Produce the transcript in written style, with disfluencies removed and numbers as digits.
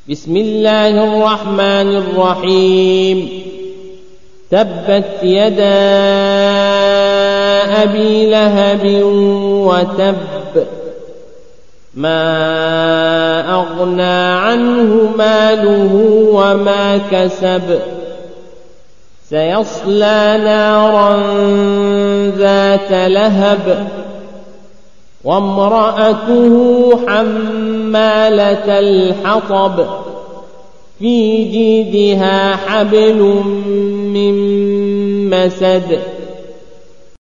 بسم الله الرحمن الرحيم تبت يدا أبي لهب وتب ما أغنى عنه ماله وما كسب سيصلى نارا ذات لهب وامرأته حمالة الحطب في جيدها حبل من مسد